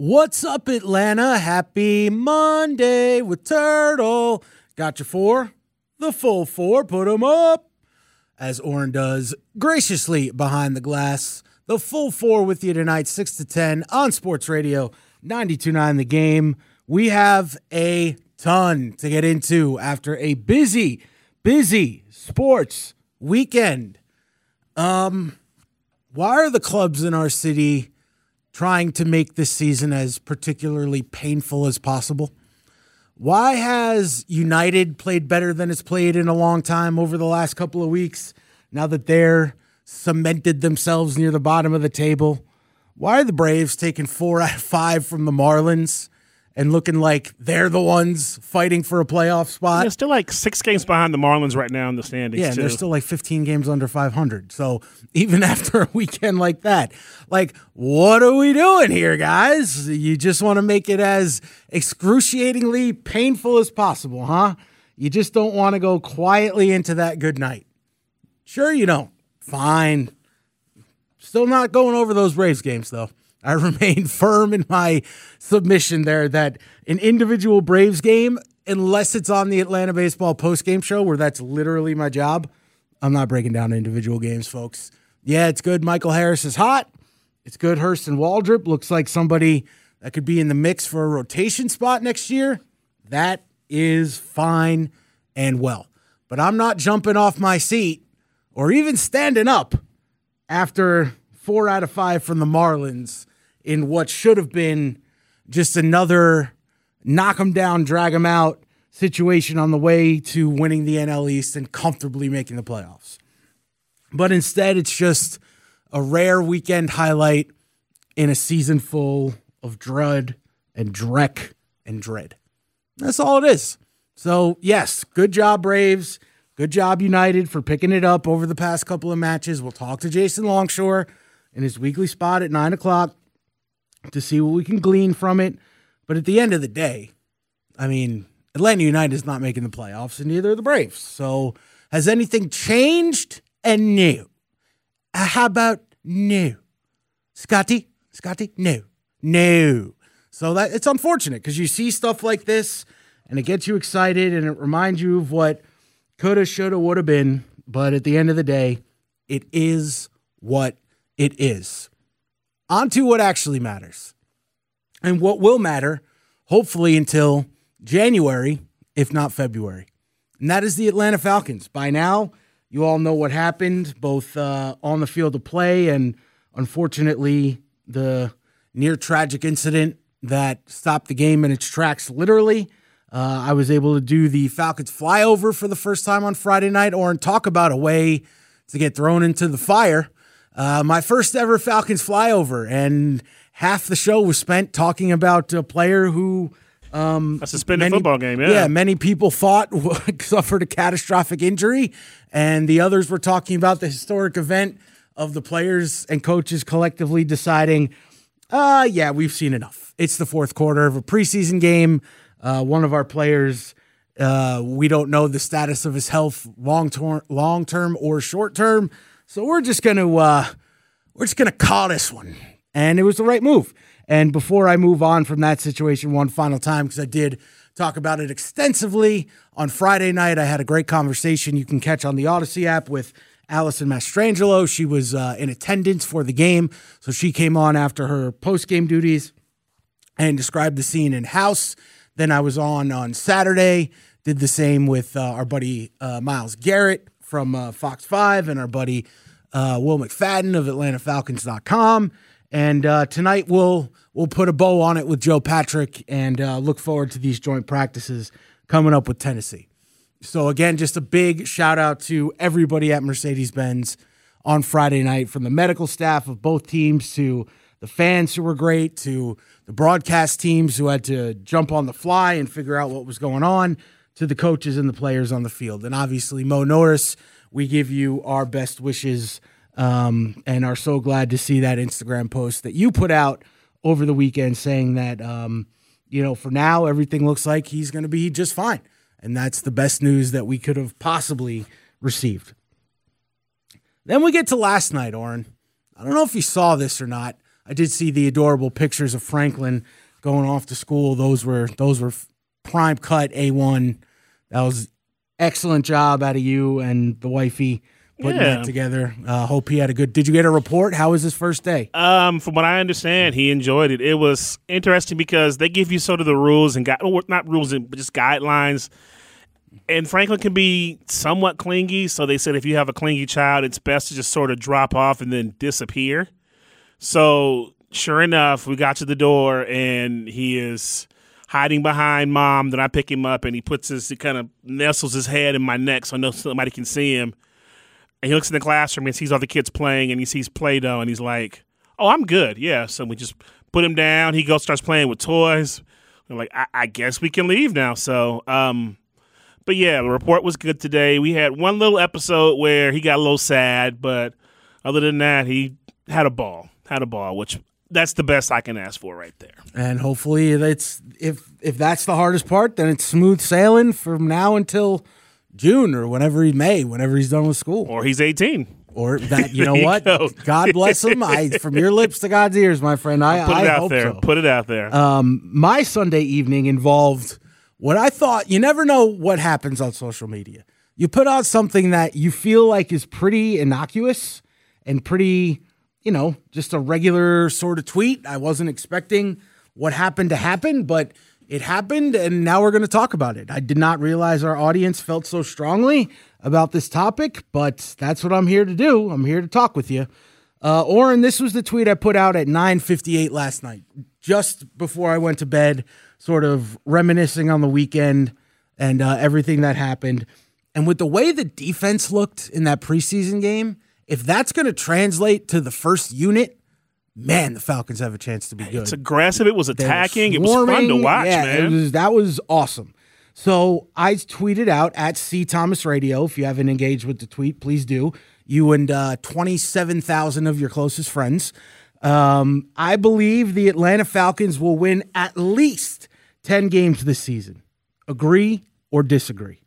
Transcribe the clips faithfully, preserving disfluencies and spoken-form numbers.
What's up, Atlanta? Happy Monday with Turtle. Got you four? The full four. Put them up. As Oren does graciously behind the glass. The full four with you tonight, six to ten on Sports Radio ninety-two point nine The Game. We have a ton to get into after a busy, busy sports weekend. Um, why are the clubs in our city trying to make this season as particularly painful as possible? Why has United played better than it's played in a long time over the last couple of weeks, now that they're cemented themselves near the bottom of the table? Why are the Braves taking four out of five from the Marlins and looking like they're the ones fighting for a playoff spot? They're still like six games behind the Marlins right now in the standings. Yeah, and too. they're still like fifteen games under five hundred. So even after a weekend like that, like, what are we doing here, guys? You just want to make it as excruciatingly painful as possible, huh? You just don't want to go quietly into that good night. Sure you don't. Fine. Still not going over those Braves games, though. I remain firm in my submission there that an individual Braves game, unless it's on the Atlanta Baseball postgame show, where that's literally my job, I'm not breaking down individual games, folks. Yeah, it's good. Michael Harris is hot. It's good. Hurston Waldrop looks like somebody that could be in the mix for a rotation spot next year. That is fine and well. But I'm not jumping off my seat or even standing up after four out of five from the Marlins in what should have been just another knock them down, drag them out situation on the way to winning the N L East and comfortably making the playoffs. But instead, it's just a rare weekend highlight in a season full of dread and dreck and dread. That's all it is. So, yes, good job, Braves. Good job, United, for picking it up over the past couple of matches. We'll talk to Jason Longshore in his weekly spot at nine o'clock to see what we can glean from it. But at the end of the day, I mean, Atlanta United is not making the playoffs, and neither are the Braves. So has anything changed? And no. Uh, how about no? Scotty? Scotty? No. No. So that it's unfortunate because you see stuff like this, and it gets you excited, and it reminds you of what coulda, shoulda, woulda been. But at the end of the day, it is what it is. On to what actually matters. And what will matter, hopefully until January, if not February. And that is the Atlanta Falcons. By now, you all know what happened, both uh, on the field of play and, unfortunately, the near tragic incident that stopped the game in its tracks, literally. Uh, I was able to do the Falcons flyover for the first time on Friday night, or talk about a way to get thrown into the fire. Uh, my first ever Falcons flyover, and half the show was spent talking about a player who um, a suspended many, football game. Yeah, yeah, many people thought suffered a catastrophic injury, and the others were talking about the historic event of the players and coaches collectively deciding, uh, yeah, we've seen enough. It's the fourth quarter of a preseason game. Uh, one of our players, uh, we don't know the status of his health long-term, long-term or short-term. So we're just going to uh, we're just going to call this one. And it was the right move. And before I move on from that situation one final time, because I did talk about it extensively on Friday night, I had a great conversation you can catch on the Odyssey app with Allison Mastrangelo. She was uh, in attendance for the game, so she came on after her post-game duties and described the scene in-house. Then I was on on Saturday, did the same with uh, our buddy uh, Myles Garrett from uh, Fox five and our buddy uh, Will McFadden of Atlanta Falcons dot com. And uh, tonight we'll we'll put a bow on it with Joe Patrick and uh, look forward to these joint practices coming up with Tennessee. So again, just a big shout out to everybody at Mercedes-Benz on Friday night, from the medical staff of both teams to the fans who were great, to the broadcast teams who had to jump on the fly and figure out what was going on, to the coaches and the players on the field. And obviously, Mo Norris, we give you our best wishes um, and are so glad to see that Instagram post that you put out over the weekend saying that, um, you know, for now, everything looks like he's going to be just fine. And that's the best news that we could have possibly received. Then we get to last night, Oren. I don't know if you saw this or not. I I did see the adorable pictures of Franklin going off to school. Those were those were prime cut A one. That was excellent job out of you and the wifey putting Yeah. that together. Uh, hope he had a good. Did you get a report? How was his first day? Um, from what I understand, he enjoyed it. It was interesting because they give you sort of the rules and gu- well, not rules, but just guidelines. And Franklin can be somewhat clingy, so they said if you have a clingy child, it's best to just sort of drop off and then disappear. So sure enough, we got to the door and he is hiding behind mom. Then I pick him up and he puts his, he kind of nestles his head in my neck so no somebody can see him. And he looks in the classroom and sees all the kids playing and he sees Play-Doh and he's like, oh, I'm good. Yeah. So we just put him down. He goes, starts playing with toys. We're like, I, I guess we can leave now. So, um, but yeah, the report was good today. We had one little episode where he got a little sad, but other than that, he had a ball, had a ball, which that's the best I can ask for right there. And hopefully, that's if if that's the hardest part, then it's smooth sailing from now until June or whenever he may, whenever he's done with school. Or he's eighteen. Or that, you know you what? go. God bless him. I, from your lips to God's ears, my friend. I, Put it I out hope there. so. Put it out there. Um, my Sunday evening involved what I thought. You never know what happens on social media. You put out something that you feel like is pretty innocuous and pretty, you know, just a regular sort of tweet. I wasn't expecting what happened to happen, but it happened, and now we're going to talk about it. I did not realize our audience felt so strongly about this topic, but that's what I'm here to do. I'm here to talk with you. Uh, Oren, this was the tweet I put out at nine fifty-eight last night, just before I went to bed, sort of reminiscing on the weekend and uh, everything that happened. And with the way the defense looked in that preseason game, if that's going to translate to the first unit, man, the Falcons have a chance to be good. It's aggressive. It was They were attacking. It was fun to swarming. watch, yeah, man. It was, that was awesome. So I tweeted out at C Thomas Radio. If you haven't engaged with the tweet, please do. You and uh, twenty-seven thousand of your closest friends. Um, I believe the Atlanta Falcons will win at least ten games this season. Agree or disagree?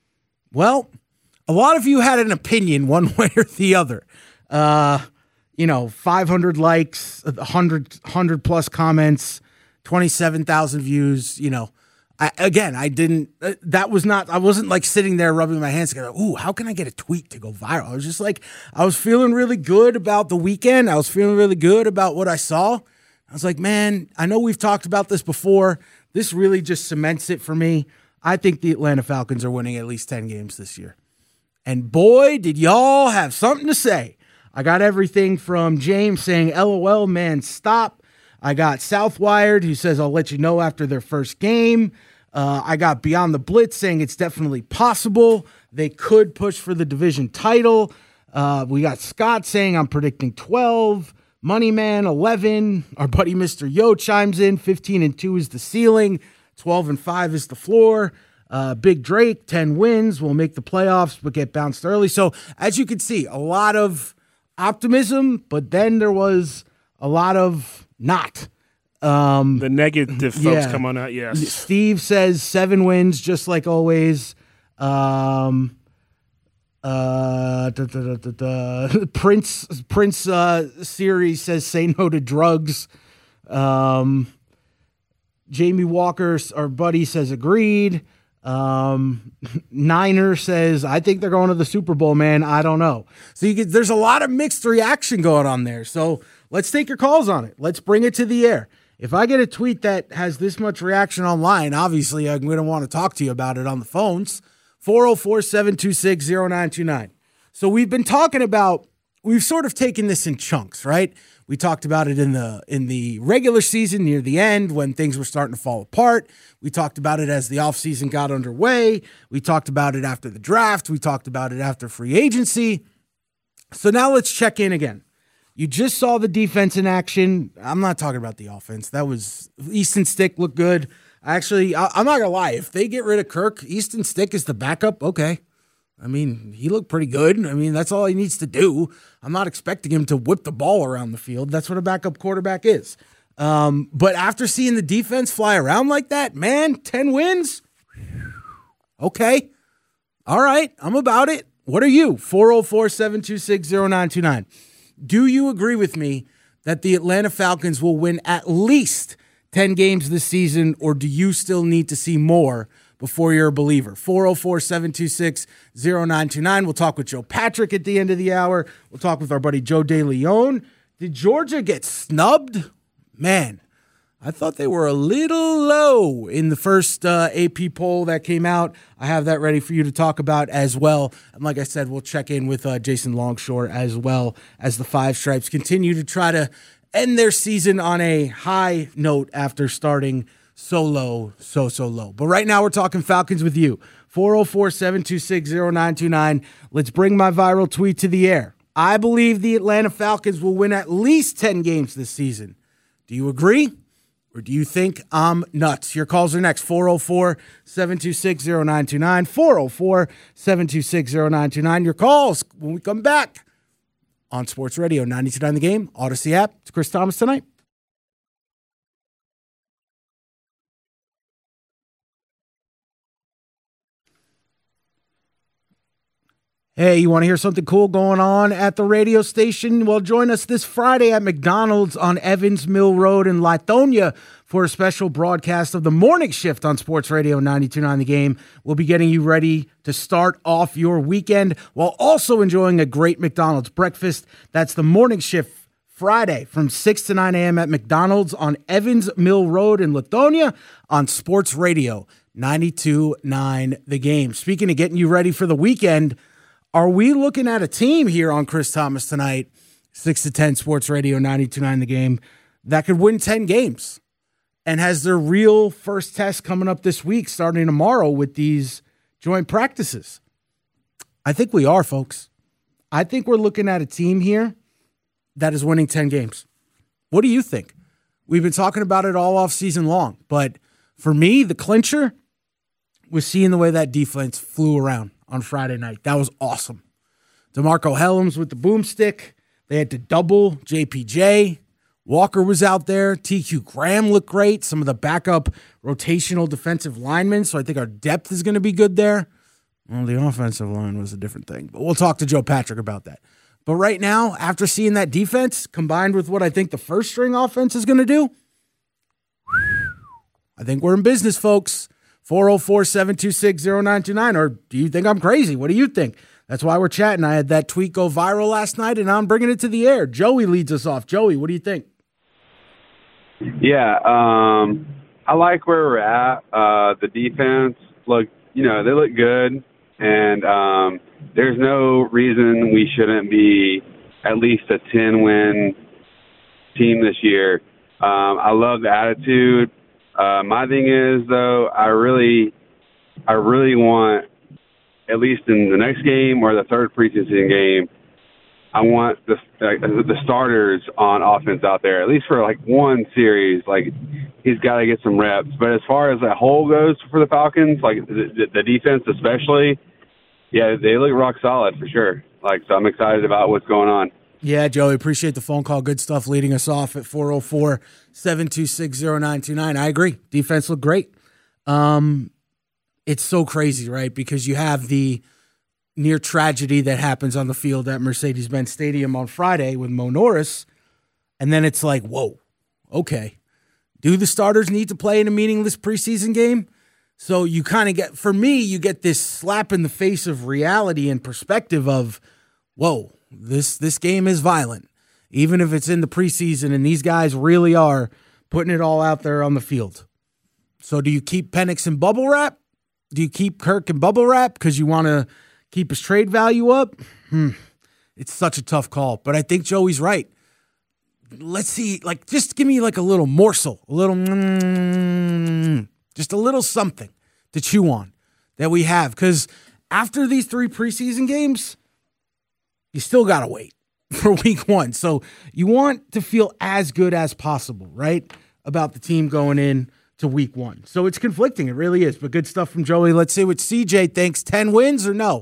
Well, a lot of you had an opinion one way or the other. Uh, you know, five hundred likes, one hundred, one hundred plus comments, twenty-seven thousand views, you know. I, again, I didn't, uh, that was not, I wasn't like sitting there rubbing my hands together. Ooh, how can I get a tweet to go viral? I was just like, I was feeling really good about the weekend. I was feeling really good about what I saw. I was like, man, I know we've talked about this before. This really just cements it for me. I think the Atlanta Falcons are winning at least ten games this year. And boy, did y'all have something to say. I got everything from James saying, LOL, man, stop. I got Southwired, who says, I'll let you know after their first game. Uh, I got Beyond the Blitz saying it's definitely possible. They could push for the division title. Uh, we got Scott saying, I'm predicting twelve. Moneyman, eleven. Our buddy Mister Yo chimes in, fifteen and two is the ceiling. twelve and five is the floor. Uh, Big Drake, ten wins, will make the playoffs, but get bounced early. So as you can see, a lot of optimism, but then there was a lot of not. Um, the negative folks yeah. come on out, yes. Steve says seven wins, just like always. Um, uh, da, da, da, da, da. Prince Prince uh, series says say no to drugs. Um, Jamie Walker, our buddy, says agreed. Um, Niner says, I think they're going to the Super Bowl, man. I don't know. So you get, there's a lot of mixed reaction going on there. So let's take your calls on it. Let's bring it to the air. If I get a tweet that has this much reaction online, obviously I'm going to want to talk to you about it on the phones. four oh four, seven two six, oh nine two nine. So we've been talking about, we've sort of taken this in chunks, right? We talked about it in the in the regular season near the end when things were starting to fall apart. We talked about it as the offseason got underway. We talked about it after the draft. We talked about it after free agency. So now let's check in again. You just saw the defense in action. I'm not talking about the offense. That was Easton Stick looked good. Actually, I, I'm not going to lie. If they get rid of Kirk, Easton Stick is the backup. Okay. I mean, he looked pretty good. I mean, that's all he needs to do. I'm not expecting him to whip the ball around the field. That's what a backup quarterback is. Um, but after seeing the defense fly around like that, man, ten wins? Okay. All right. I'm about it. What are you? four oh four, seven two six, oh nine two nine. Do you agree with me that the Atlanta Falcons will win at least ten games this season, or do you still need to see more before you're a believer? four oh four, seven two six, oh nine two nine. We'll talk with Joe Patrick at the end of the hour. We'll talk with our buddy Joe DeLeon. Did Georgia get snubbed? Man, I thought they were a little low in the first uh, A P poll that came out. I have that ready for you to talk about as well. And like I said, we'll check in with uh, Jason Longshore as well as the Five Stripes continue to try to end their season on a high note after starting so low, so, so low. But right now we're talking Falcons with you. four oh four, seven two six, oh nine two nine. Let's bring my viral tweet to the air. I believe the Atlanta Falcons will win at least ten games this season. Do you agree? Or do you think I'm nuts? Your calls are next. four oh four, seven two six, oh nine two nine. four oh four, seven two six, oh nine two nine. Your calls when we come back on Sports Radio ninety-two point nine The Game, Odyssey app. It's Chris Thomas tonight. Hey, you want to hear something cool going on at the radio station? Well, join us this Friday at McDonald's on Evans Mill Road in Lithonia for a special broadcast of the morning shift on Sports Radio ninety-two point nine The Game. We'll be getting you ready to start off your weekend while also enjoying a great McDonald's breakfast. That's the morning shift Friday from six to nine a.m. at McDonald's on Evans Mill Road in Lithonia on Sports Radio ninety-two point nine The Game. Speaking of getting you ready for the weekend, are we looking at a team here on Chris Thomas tonight, six to ten Sports Radio ninety-two point nine The Game, that could win ten games and has their real first test coming up this week, starting tomorrow with these joint practices? I think we are, folks. I think we're looking at a team here that is winning ten games. What do you think? We've been talking about it all off season long, but for me, the clincher was seeing the way that defense flew around on Friday night. That was awesome. DeMarco Hellams with the boomstick. They had to double J P J. Walker was out there. T Q Graham looked great. Some of the backup rotational defensive linemen. So I think our depth is going to be good there. Well, the offensive line was a different thing. But we'll talk to Joe Patrick about that. But right now, after seeing that defense combined with what I think the first string offense is going to do, I think we're in business, folks. four oh four, seven two six, oh nine two nine. Or do you think I'm crazy? What do you think? That's why we're chatting. I had that tweet go viral last night, and I'm bringing it to the air. Joey leads us off. Joey, what do you think? Yeah, um, I like where we're at. Uh, the defense, look, you know, they look good, and um, there's no reason we shouldn't be at least a ten-win team this year. Um, I love the attitude. Uh, my thing is, though, I really, I really want, at least in the next game or the third preseason game, I want the uh, the starters on offense out there, at least for like one series. Like, he's got to get some reps. But as far as that whole goes for the Falcons, like the, the defense especially, yeah, they look rock solid for sure. Like, so I'm excited about what's going on. Yeah, Joey, appreciate the phone call. Good stuff leading us off at four oh four, seven two six, oh nine two nine. I agree. Defense looked great. Um, it's so crazy, right? Because you have the near tragedy that happens on the field at Mercedes-Benz Stadium on Friday with Mo Norris, and then it's like, whoa, okay. Do the starters need to play in a meaningless preseason game? So you kind of get, for me, you get this slap in the face of reality and perspective of, whoa, This this game is violent, even if it's in the preseason, and these guys really are putting it all out there on the field. So do you keep Penix in bubble wrap? Do you keep Kirk in bubble wrap because you want to keep his trade value up? Hmm. It's such a tough call, but I think Joey's right. Let's see, like, just give me like a little morsel, a little, mm, just a little something to chew on that we have, because after these three preseason games, you still got to wait for week one. So you want to feel as good as possible, right, about the team going in to week one. So it's conflicting. It really is. But good stuff from Joey. Let's see what C J thinks. ten wins or no?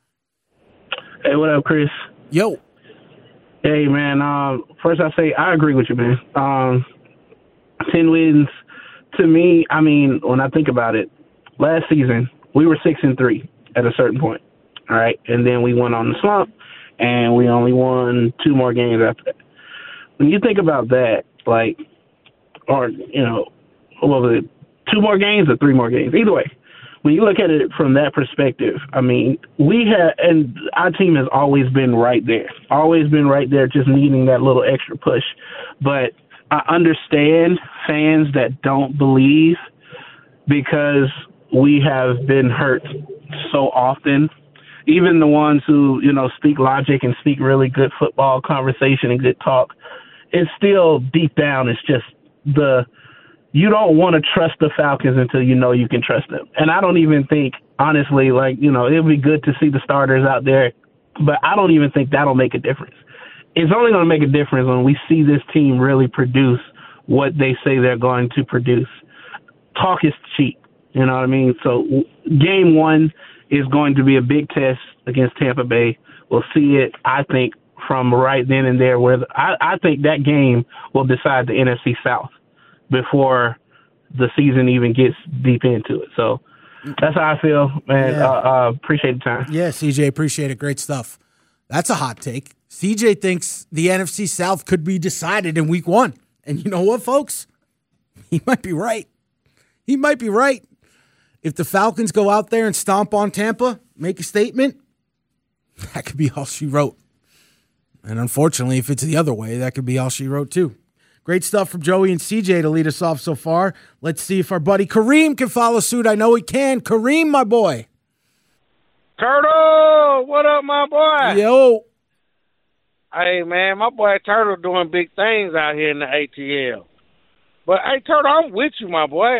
Hey, what up, Chris? Yo. Hey, man. Um, first, I say I agree with you, man. Um, ten wins, to me, I mean, when I think about it, last season, we were six and three at a certain point, all right? And then we went on the slump, and we only won two more games after that. when you think about that, like, or, you know, what was it, two more games or three more games? Either way, when you look at it from that perspective, I mean, we have, and our team has always been right there, always been right there, just needing that little extra push. But I understand fans that don't believe because we have been hurt so often. Even the ones who, you know, speak logic and speak really good football conversation and good talk, it's still deep down, it's just the, you don't want to trust the Falcons until you know you can trust them. And I don't even think, honestly, like, you know, it'd be good to see the starters out there, but I don't even think that'll make a difference. It's only going to make a difference when we see this team really produce what they say they're going to produce. Talk is cheap, you know what I mean? So game one is going to be a big test against Tampa Bay. We'll see it, I think, from right then and there. Where the, I, I think that game will decide the N F C South before the season even gets deep into it. So that's how I feel, man. Yeah. Uh, uh, appreciate the time. Yeah, C J, appreciate it. Great stuff. That's a hot take. C J thinks the N F C South could be decided in week one. And you know what, folks? He might be right. He might be right. If the Falcons go out there and stomp on Tampa, make a statement, that could be all she wrote. And unfortunately, if it's the other way, that could be all she wrote too. Great stuff from Joey and C J to lead us off so far. Let's see if our buddy Kareem can follow suit. I know he can. Kareem, my boy. Turtle, what up, my boy? Yo. Hey, man, my boy Turtle doing big things out here in the A T L. But, hey, Turtle, I'm with you, my boy.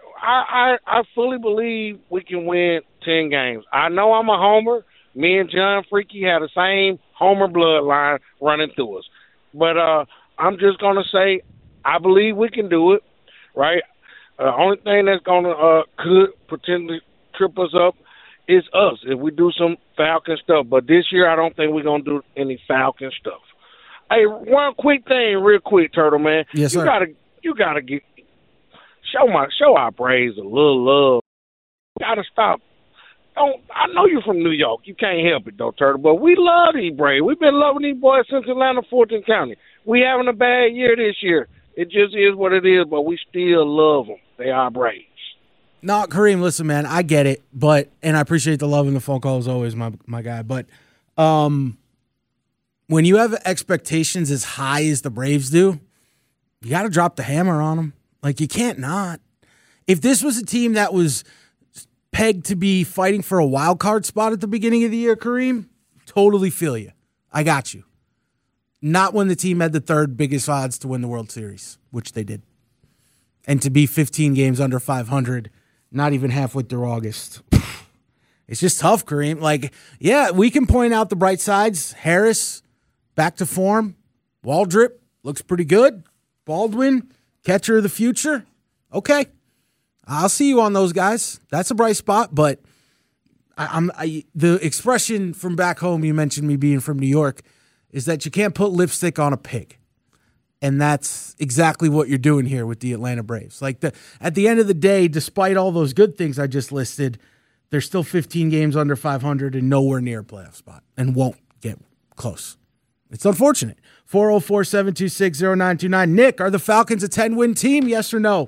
I, I, I fully believe we can win ten games. I know I'm a homer. Me and John Freaky had the same homer bloodline running through us. But uh, I'm just going to say I believe we can do it, right? The uh, only thing that's going to uh, could potentially trip us up is us if we do some Falcon stuff. But this year I don't think we're going to do any Falcon stuff. Hey, one quick thing real quick, Turtle, man. Yes, sir. You gotta, you gotta get show my show our Braves a little love. You gotta stop. Don't I know you're from New York. You can't help it though, Turtle. But we love these Braves. We've been loving these boys since Atlanta, Fulton County. We having a bad year this year. It just is what it is. But we still love them. They are Braves. No, Kareem, listen, man, I get it, but and I appreciate the love and the phone call as always, my my guy. But um, when you have expectations as high as the Braves do, you got to drop the hammer on them. Like, you can't not. If this was a team that was pegged to be fighting for a wild card spot at the beginning of the year, Kareem, totally feel you. I got you. Not when the team had the third biggest odds to win the World Series, which they did. And to be fifteen games under five hundred, not even halfway through August. It's just tough, Kareem. Like, yeah, we can point out the bright sides. Harris, back to form. Waldrip, looks pretty good. Baldwin, catcher of the future. Okay. I'll see you on those guys. That's a bright spot, but I, I'm I, the expression from back home, you mentioned me being from New York, is that you can't put lipstick on a pig. And that's exactly what you're doing here with the Atlanta Braves. Like, the at the end of the day, despite all those good things I just listed, they're still fifteen games under five hundred and nowhere near a playoff spot and won't get close. It's unfortunate. four oh four, seven two six, oh nine two nine. Nick, are the Falcons a ten-win team, yes or no?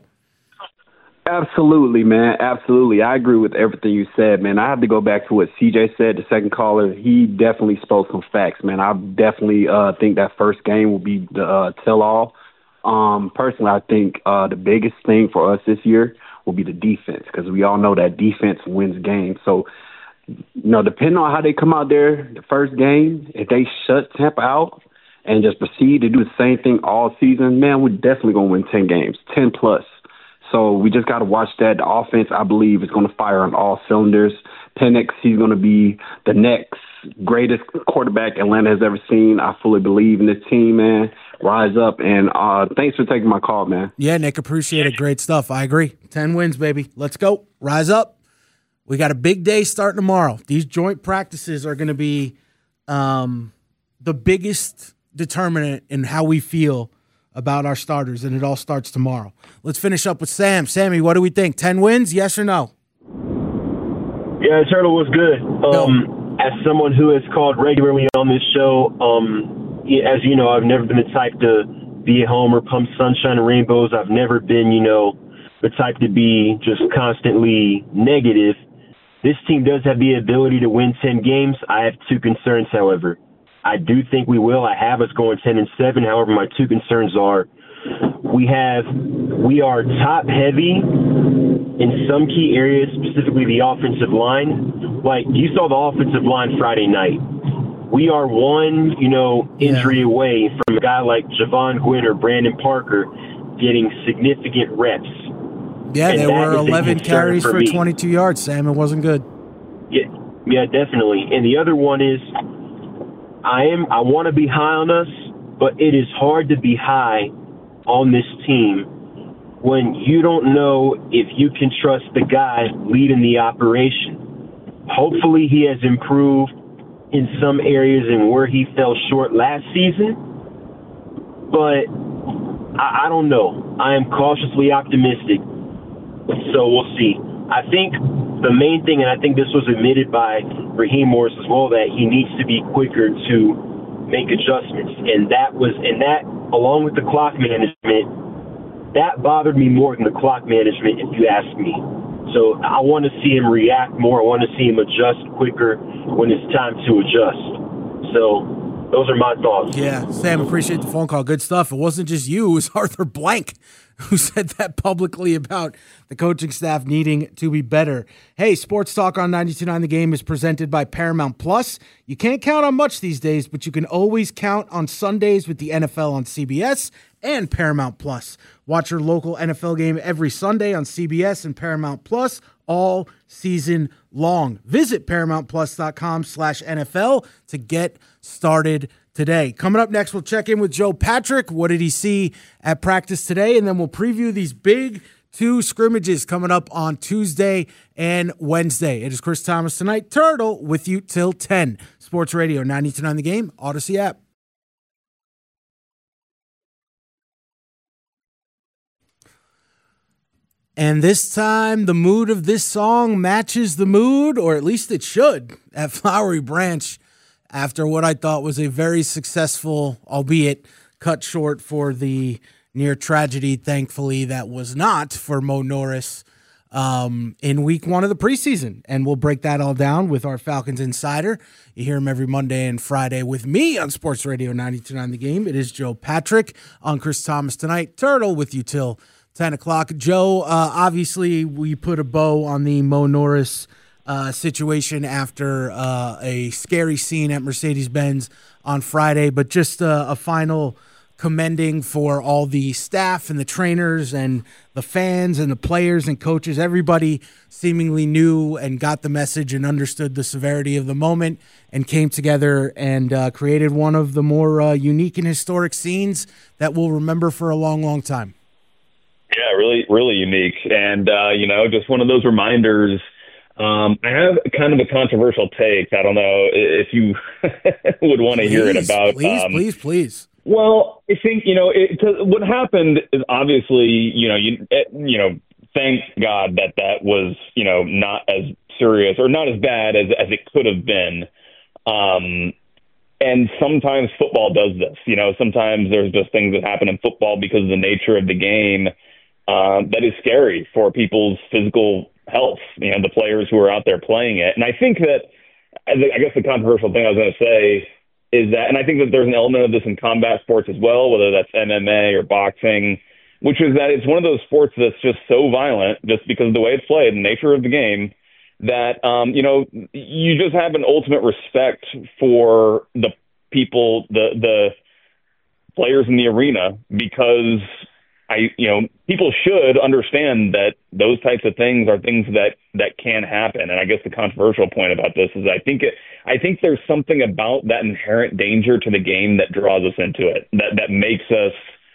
Absolutely, man. Absolutely. I agree with everything you said, man. I have to go back to what C J said, the second caller. He definitely spoke some facts, man. I definitely uh, think that first game will be the uh, tell-all. Um, personally, I think uh, the biggest thing for us this year will be the defense, because we all know that defense wins games. So, you know, depending on how they come out there the first game, if they shut Tampa out and just proceed to do the same thing all season, man, we're definitely going to win ten games, ten plus. So we just got to watch that. The offense, I believe, is going to fire on all cylinders. Penix, he's going to be the next greatest quarterback Atlanta has ever seen. I fully believe in this team, man. Rise up, and uh, thanks for taking my call, man. Yeah, Nick, appreciate it. Great stuff. I agree. ten wins, baby. Let's go. Rise up. We got a big day starting tomorrow. These joint practices are going to be um, the biggest determinant in how we feel about our starters, and it all starts tomorrow. Let's finish up with Sam. Sammy, what do we think? ten wins, yes or no? Yeah, Turtle was good. Um, as someone who has called regularly on this show, um, as you know, I've never been the type to be a homer, pump sunshine and rainbows. I've never been, you know, the type to be just constantly negative. This team does have the ability to win ten games. I have two concerns, however. I do think we will. I have us going ten and seven. However, my two concerns are we have we are top heavy in some key areas, specifically the offensive line. Like you saw the offensive line Friday night. We are one, you know, injury yeah. away from a guy like Javon Gwynn or Brandon Parker getting significant reps. Yeah, and there were eleven carries for, for twenty-two yards, Sam. It wasn't good. Yeah, yeah, definitely. And the other one is I am I want to be high on us, but it is hard to be high on this team when you don't know if you can trust the guy leading the operation. Hopefully he has improved in some areas and where he fell short last season, but I, I don't know. I am cautiously optimistic, so we'll see. I think the main thing, and I think this was admitted by Raheem Morris as well, that he needs to be quicker to make adjustments, and that was, and that, along with the clock management, that bothered me more than the clock management, if you ask me. So I want to see him react more. I want to see him adjust quicker when it's time to adjust. So those are my thoughts. Yeah, Sam, appreciate the phone call. Good stuff. It wasn't just you. It was Arthur Blank who said that publicly about the coaching staff needing to be better. Hey, Sports Talk on ninety-two point nine The Game is presented by Paramount Plus. You can't count on much these days, but you can always count on Sundays with the N F L on C B S and Paramount Plus. Watch your local N F L game every Sunday on C B S and Paramount Plus all season long. Visit ParamountPlus.com slash NFL to get started today. Coming up next, we'll check in with Joe Patrick. What did he see at practice today? And then we'll preview these big two scrimmages coming up on Tuesday and Wednesday. It is Chris Thomas tonight, Turtle, with you till ten. Sports Radio ninety-two point nine The Game, Odyssey app. And this time, the mood of this song matches the mood, or at least it should, at Flowery Branch after what I thought was a very successful, albeit cut short for the near tragedy, thankfully, that was not for Mo Norris um, in week one of the preseason. And we'll break that all down with our Falcons Insider. You hear him every Monday and Friday with me on Sports Radio ninety-two point nine The Game. It is Joe Patrick on Chris Thomas tonight. Turtle with you till ten o'clock. Joe, uh, obviously we put a bow on the Mo Norris uh, situation after uh, a scary scene at Mercedes-Benz on Friday, but just uh, a final commending for all the staff and the trainers and the fans and the players and coaches. Everybody seemingly knew and got the message and understood the severity of the moment and came together and uh, created one of the more uh, unique and historic scenes that we'll remember for a long, long time. Yeah, really, really unique. And, uh, you know, just one of those reminders. Um, I have kind of a controversial take. I don't know if you would want to hear it about. Please, um, please, please. Well, I think, you know, it, what happened is obviously, you know, you, you know, thank God that that was, you know, not as serious or not as bad as, as it could have been. Um, and sometimes football does this, you know, sometimes there's just things that happen in football because of the nature of the game. Uh, that is scary for people's physical health, you know, the players who are out there playing it. And I think that, I guess the controversial thing I was going to say is that, and I think that there's an element of this in combat sports as well, whether that's M M A or boxing, which is that it's one of those sports that's just so violent just because of the way it's played, the nature of the game, that, um, you know, you just have an ultimate respect for the people, the, the players in the arena, because I, you know, people should understand that those types of things are things that, that can happen. And I guess the controversial point about this is I think it, I think there's something about that inherent danger to the game that draws us into it, that, that makes us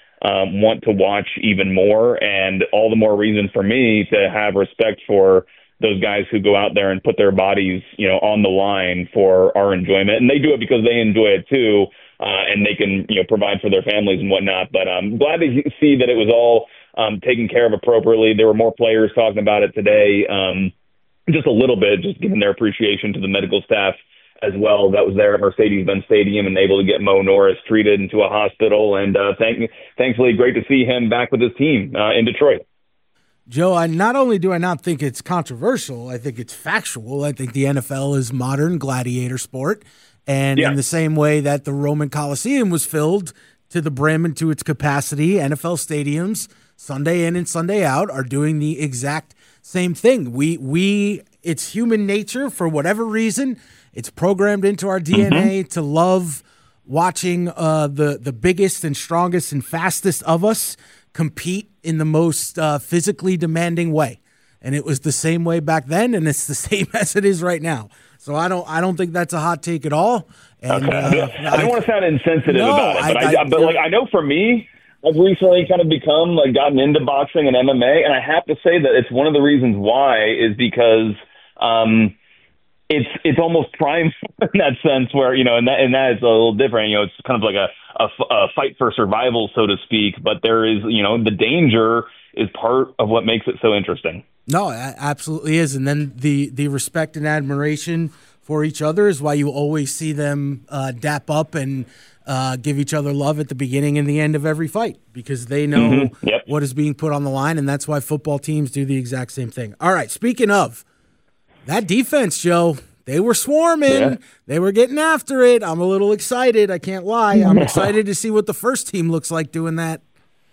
um, want to watch even more. And all the more reason for me to have respect for those guys who go out there and put their bodies, you know, on the line for our enjoyment. And they do it because they enjoy it too. Uh, and they can, you know, provide for their families and whatnot. But I'm glad to see that it was all um, taken care of appropriately. There were more players talking about it today, um, just a little bit, just giving their appreciation to the medical staff as well that was there at Mercedes-Benz Stadium and able to get Mo Norris treated into a hospital. And uh, thank, thankfully, great to see him back with his team uh, in Detroit. Joe, I not only do I not think it's controversial, I think it's factual. I think the N F L is modern gladiator sport. And yeah. in the same way that the Roman Coliseum was filled to the brim and to its capacity, N F L stadiums, Sunday in and Sunday out, are doing the exact same thing. We, we, it's human nature for whatever reason. It's programmed into our D N A mm-hmm. to love watching uh, the, the biggest and strongest and fastest of us compete in the most uh, physically demanding way. And it was the same way back then, and it's the same as it is right now. So I don't I don't think that's a hot take at all. And, okay. uh, I don't I, want to sound insensitive no, about it, but, I, I, I, but like I know for me, I've recently kind of become like gotten into boxing and M M A, and I have to say that it's one of the reasons why is because um, it's it's almost prime in that sense where, you know, and that, and that is a little different. You know, it's kind of like a, a, a fight for survival, so to speak, but there is, you know, the danger is part of what makes it so interesting. No, it absolutely is. And then the, the respect and admiration for each other is why you always see them uh, dap up and uh, give each other love at the beginning and the end of every fight, because they know mm-hmm. yep. what is being put on the line, and that's why football teams do the exact same thing. All right, speaking of that defense, Joe, they were swarming. Yeah. They were getting after it. I'm a little excited. I can't lie. I'm excited to see what the first team looks like doing that.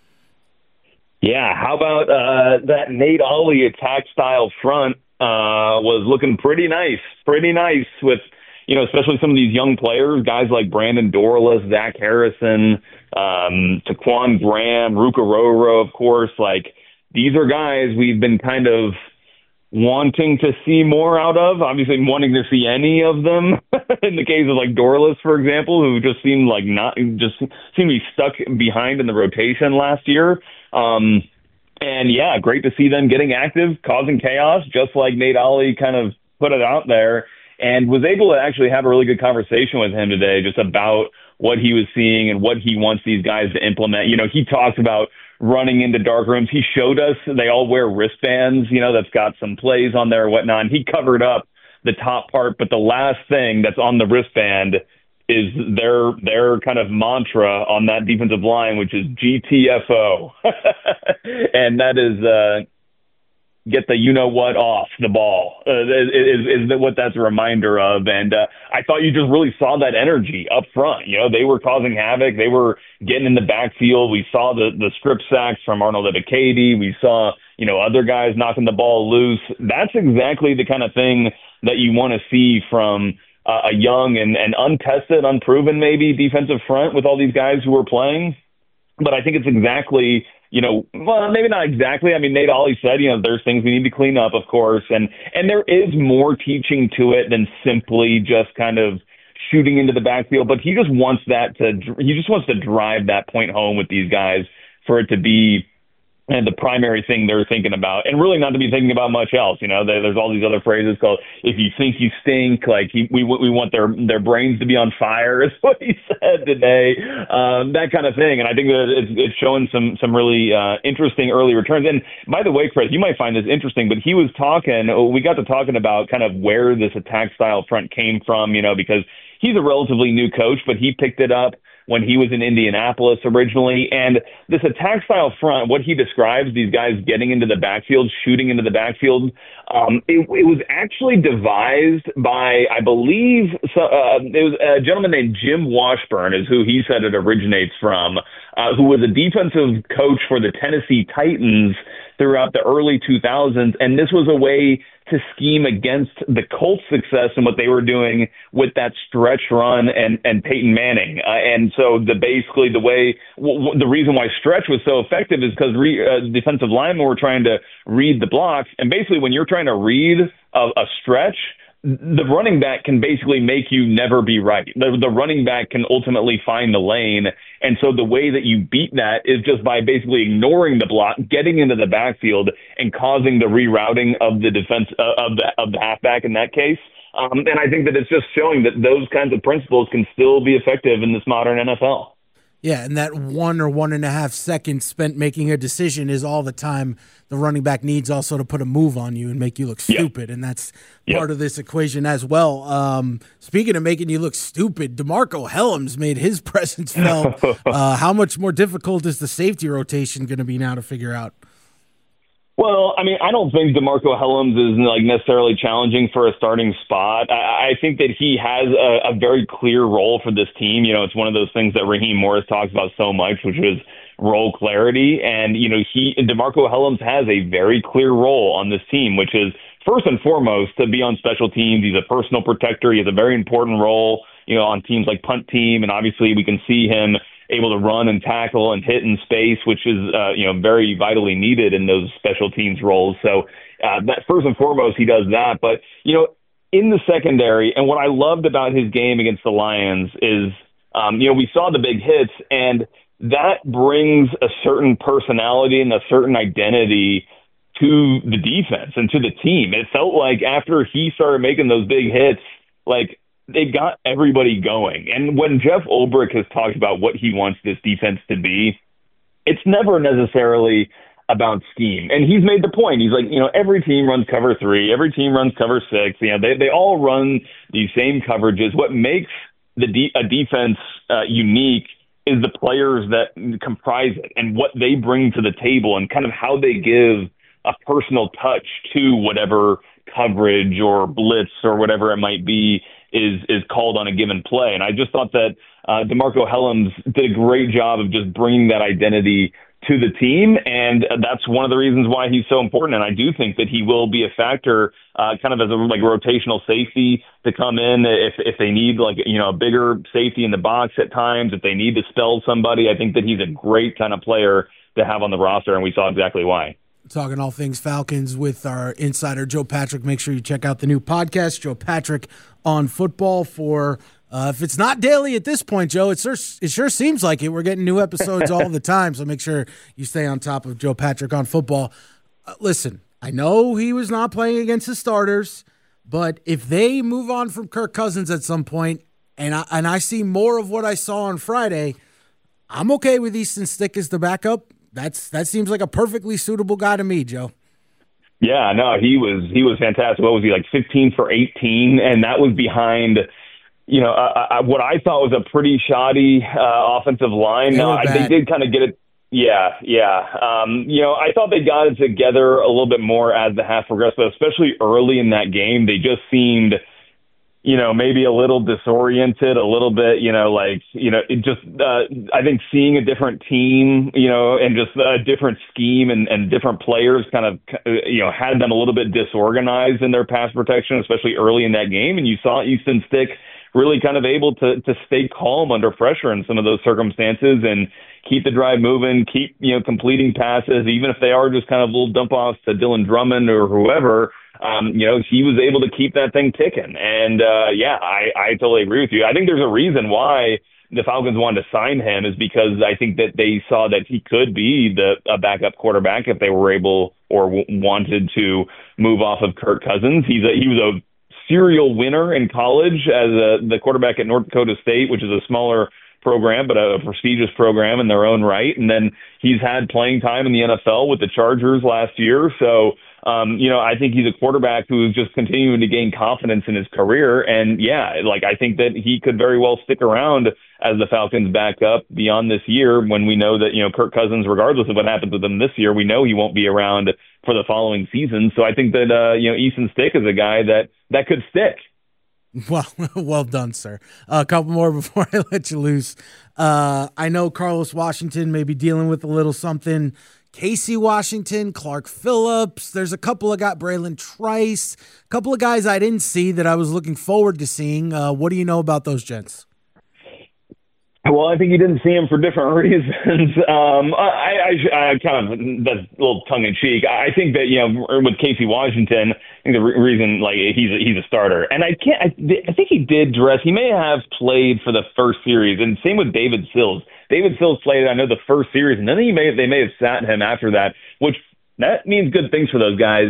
Yeah, how about uh, that Nate Ollie attack-style front uh, was looking pretty nice, pretty nice with, you know, especially some of these young players, guys like Brandon Dorlus, Zach Harrison, um, Taquan Graham, Ruka Roro, of course. Like, these are guys we've been kind of wanting to see more out of, obviously wanting to see any of them in the case of like Dorlus, for example, who just seemed like not just seemed to be stuck behind in the rotation last year. Um, and yeah, great to see them getting active, causing chaos, just like Nate Ollie kind of put it out there, and was able to actually have a really good conversation with him today just about what he was seeing and what he wants these guys to implement. You know, he talks about running into dark rooms. He showed us they all wear wristbands, you know, that's got some plays on there or whatnot. And he covered up the top part, but the last thing that's on the wristband is their their kind of mantra on that defensive line, which is G T F O. And that is uh, get the you-know-what off the ball, uh, is, is, is what that's a reminder of. And uh, I thought you just really saw that energy up front. You know, they were causing havoc. They were getting in the backfield. We saw the, the strip sacks from Arnold Ebiketie. We saw, you know, other guys knocking the ball loose. That's exactly the kind of thing that you want to see from uh, a young and, and untested, unproven maybe defensive front with all these guys who are playing. But I think it's exactly – you know, well, maybe not exactly. I mean, Nate Ollie said, you know, there's things we need to clean up, of course. And, and there is more teaching to it than simply just kind of shooting into the backfield. But he just wants that to, he just wants to drive that point home with these guys for it to be and the primary thing they're thinking about, and really not to be thinking about much else. You know, there, there's all these other phrases called "if you think you stink," like he, we we want their their brains to be on fire, is what he said today. Um, that kind of thing, and I think that it's, it's showing some some really uh, interesting early returns. And by the way, Chris, you might find this interesting, but he was talking. We got to talking about kind of where this attack style front came from. You know, because he's a relatively new coach, but he picked it up when he was in Indianapolis originally. And this attack style front, what he describes, these guys getting into the backfield, shooting into the backfield, um, it, it was actually devised by, I believe, so, uh, it was a gentleman named Jim Washburn is who he said it originates from, uh, who was a defensive coach for the Tennessee Titans throughout the early two thousands. And this was a way to scheme against the Colts' success and what they were doing with that stretch run and, and Peyton Manning. Uh, and so the basically the way w- w- the reason why stretch was so effective is because re- uh, defensive linemen were trying to read the blocks. And basically when you're trying to read a, a stretch, the running back can basically make you never be right. The, the running back can ultimately find the lane. And so the way that you beat that is just by basically ignoring the block, getting into the backfield, and causing the rerouting of the defense uh, of the of the halfback in that case. Um, and I think that it's just showing that those kinds of principles can still be effective in this modern N F L. Yeah, and that one or one and a half seconds spent making a decision is all the time the running back needs also to put a move on you and make you look stupid, yep. and that's yep. part of this equation as well. Um, speaking of making you look stupid, DeMarco Hellams made his presence felt. uh, how much more difficult is the safety rotation going to be now to figure out? Well, I mean, I don't think DeMarco Hellams is like necessarily challenging for a starting spot. I, I think that he has a, a very clear role for this team. You know, it's one of those things that Raheem Morris talks about so much, which is role clarity. And, you know, he DeMarco Hellams has a very clear role on this team, which is first and foremost to be on special teams. He's a personal protector. He has a very important role, you know, on teams like punt team. And obviously we can see him able to run and tackle and hit in space, which is, uh, you know, very vitally needed in those special teams roles. So uh, that first and foremost, he does that. But, you know, in the secondary, and what I loved about his game against the Lions is, um, you know, we saw the big hits, and that brings a certain personality and a certain identity to the defense and to the team. It felt like after he started making those big hits, like, they got everybody going. And when Jeff Ulbrich has talked about what he wants this defense to be, it's never necessarily about scheme. And he's made the point. He's like, you know, every team runs cover three, every team runs cover six. You know, they, they all run these same coverages. What makes the de- a defense uh, unique is the players that comprise it and what they bring to the table and kind of how they give a personal touch to whatever coverage or blitz or whatever it might be is is called on a given play. And I just thought that uh, DeMarco Hellams did a great job of just bringing that identity to the team, and that's one of the reasons why he's so important. And I do think that he will be a factor uh, kind of as a like rotational safety to come in if if they need like, you know, a bigger safety in the box at times, if they need to spell somebody. I think that he's a great kind of player to have on the roster, and we saw exactly why. Talking all things Falcons with our insider, Joe Patrick. Make sure you check out the new podcast, Joe Patrick on Football, for uh, if it's not daily at this point, Joe, it sure, it sure seems like it. We're getting new episodes all the time, so make sure you stay on top of Joe Patrick on Football. Uh, listen, I know he was not playing against the starters, but if they move on from Kirk Cousins at some point, and I, and I see more of what I saw on Friday, I'm okay with Easton Stick as the backup. That's that seems like a perfectly suitable guy to me, Joe. Yeah, no, he was he was fantastic. What was he, like fifteen for eighteen? And that was behind, you know, uh, uh, what I thought was a pretty shoddy uh, offensive line. They, no, I, they did kind of get it. Yeah, yeah. Um, you know, I thought they got it together a little bit more as the half progressed, but especially early in that game, they just seemed, you know, maybe a little disoriented, a little bit, you know, like, you know, it just, uh, I think seeing a different team, you know, and just a different scheme and, and different players kind of, you know, had them a little bit disorganized in their pass protection, especially early in that game. And you saw Easton Stick really kind of able to, to stay calm under pressure in some of those circumstances and keep the drive moving, keep, you know, completing passes, even if they are just kind of little dump offs to Dylan Drummond or whoever. Um, you know, he was able to keep that thing ticking. And, uh, yeah, I, I totally agree with you. I think there's a reason why the Falcons wanted to sign him, is because I think that they saw that he could be the a backup quarterback if they were able or w- wanted to move off of Kirk Cousins. He's a, he was a serial winner in college as a, the quarterback at North Dakota State, which is a smaller program, but a prestigious program in their own right. And then he's had playing time in the N F L with the Chargers last year. So, Um, you know, I think he's a quarterback who's just continuing to gain confidence in his career. And, yeah, like I think that he could very well stick around as the Falcons backup beyond this year, when we know that, you know, Kirk Cousins, regardless of what happens with him this year, we know he won't be around for the following season. So I think that, uh, you know, Easton Stick is a guy that, that could stick. Well, well done, sir. Uh, a couple more before I let you loose. Uh, I know Carlos Washington may be dealing with a little something. Casey Washington, Clark Phillips. There's a couple of guys, Braylon Trice, a couple of guys I didn't see that I was looking forward to seeing. Uh, what do you know about those gents? Well, I think you didn't see him for different reasons. Um, I, I, I kind of, that's a little tongue in cheek. I think that, you know, with Casey Washington, I think the re- reason, like, he's a, he's a starter. And I can't, I, I think he did dress, he may have played for the first series, and same with David Sills. David Sills played, I know, the first series, and then he may, they may have sat him after that, which that means good things for those guys.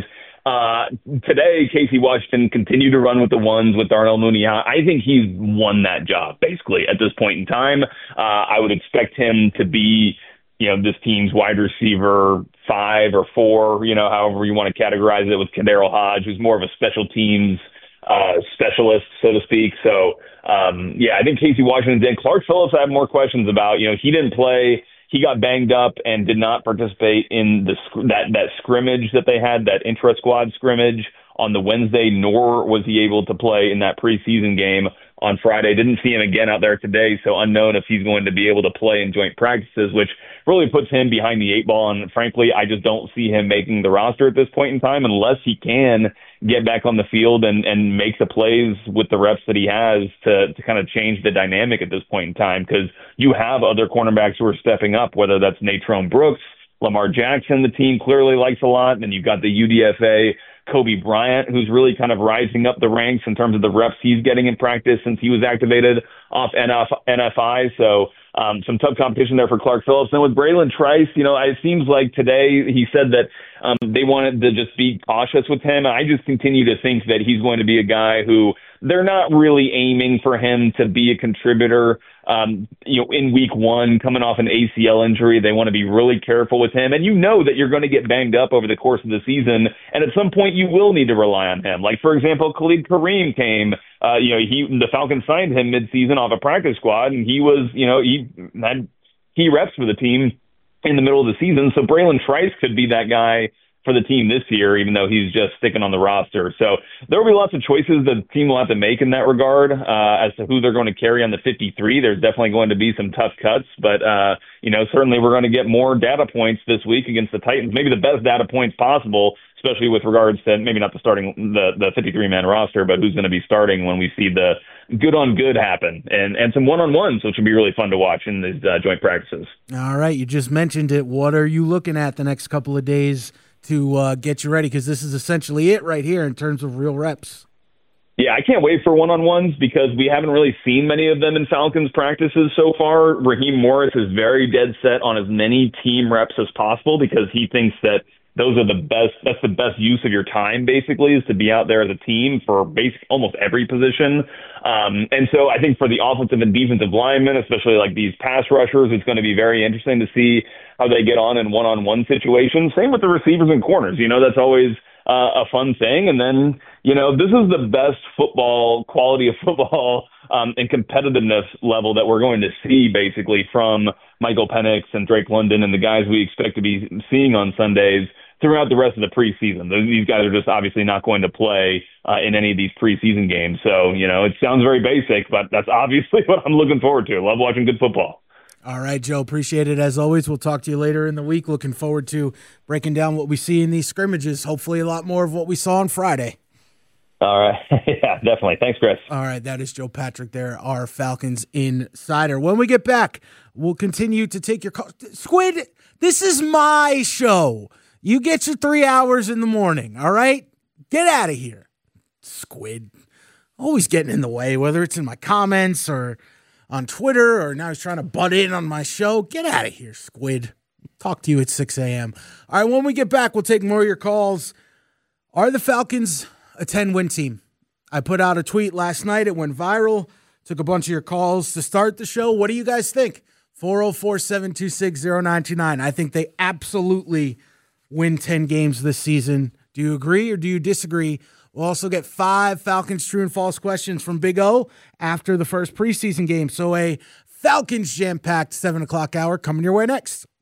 Uh, today, Casey Washington continued to run with the ones with Darnell Mooney. I think he's won that job, basically, at this point in time. Uh, I would expect him to be, you know, this team's wide receiver five or four, you know, however you want to categorize it, with Kadarius Hodge, who's more of a special teams uh, specialist, so to speak. So, um, yeah, I think Casey Washington did. Clark Phillips, I have more questions about. You know, he didn't play. He got banged up and did not participate in the that that scrimmage that they had, that intra-squad scrimmage on the Wednesday, nor was he able to play in that preseason game on Friday. Didn't see him again out there today, so unknown if he's going to be able to play in joint practices, which really puts him behind the eight ball. And frankly, I just don't see him making the roster at this point in time unless he can get back on the field and, and make the plays with the reps that he has to, to kind of change the dynamic at this point in time, because you have other cornerbacks who are stepping up, whether that's Natrone Brooks, Lamar Jackson, the team clearly likes a lot, and then you've got the U D F A Kobe Bryant, who's really kind of rising up the ranks in terms of the reps he's getting in practice since he was activated off N F I. So um, some tough competition there for Clark Phillips. And with Braylon Trice, you know, it seems like today he said that um, they wanted to just be cautious with him. I just continue to think that he's going to be a guy who they're not really aiming for him to be a contributor. Um, you know, in week one, coming off an A C L injury, they want to be really careful with him. And you know that you're going to get banged up over the course of the season, and at some point you will need to rely on him. Like, for example, Khalid Kareem came, uh, you know, he the Falcons signed him midseason off a practice squad, and he was, you know, he had key reps for the team in the middle of the season. So Braylon Trice could be that guy for the team this year, even though he's just sticking on the roster. So there will be lots of choices the team will have to make in that regard uh, as to who they're going to carry on the fifty-three. There's definitely going to be some tough cuts, but, uh, you know, certainly we're going to get more data points this week against the Titans, maybe the best data points possible, especially with regards to maybe not the starting, the, the fifty-three man roster, but who's going to be starting when we see the good on good happen, and, and some one-on-ones, which would be really fun to watch in these uh, joint practices. All right. You just mentioned it. What are you looking at the next couple of days to uh, get you ready? Because this is essentially it right here in terms of real reps. Yeah, I can't wait for one-on-ones because we haven't really seen many of them in Falcons practices so far. Raheem Morris is very dead set on as many team reps as possible because he thinks that those are the best, that's the best use of your time, basically, is to be out there as a team for basic, almost every position. Um, and so I think for the offensive and defensive linemen, especially like these pass rushers, it's going to be very interesting to see how they get on in one-on-one situations. Same with the receivers and corners. You know, that's always uh, a fun thing. And then, you know, this is the best football, quality of football um, and competitiveness level that we're going to see, basically, from Michael Penix and Drake London and the guys we expect to be seeing on Sundays throughout the rest of the preseason. These guys are just obviously not going to play uh, in any of these preseason games. So, you know, it sounds very basic, but that's obviously what I'm looking forward to. Love watching good football. All right, Joe, appreciate it as always. We'll talk to you later in the week. Looking forward to breaking down what we see in these scrimmages. Hopefully a lot more of what we saw on Friday. All right. Yeah, definitely. Thanks, Chris. All right, that is Joe Patrick there, our Falcons insider. When we get back, we'll continue to take your call. Squid, this is my show. You get your three hours in the morning, all right? Get out of here, Squid. Always getting in the way, whether it's in my comments or on Twitter or now he's trying to butt in on my show. Get out of here, Squid. Talk to you at six a.m. All right, when we get back, we'll take more of your calls. Are the Falcons a ten-win team? I put out a tweet last night. It went viral. Took a bunch of your calls to start the show. What do you guys think? four oh four, seven two six, oh nine two nine. I think they absolutely win ten games this season. Do you agree or do you disagree? We'll also get five Falcons true and false questions from Big O after the first preseason game. So a Falcons jam-packed seven o'clock hour coming your way next.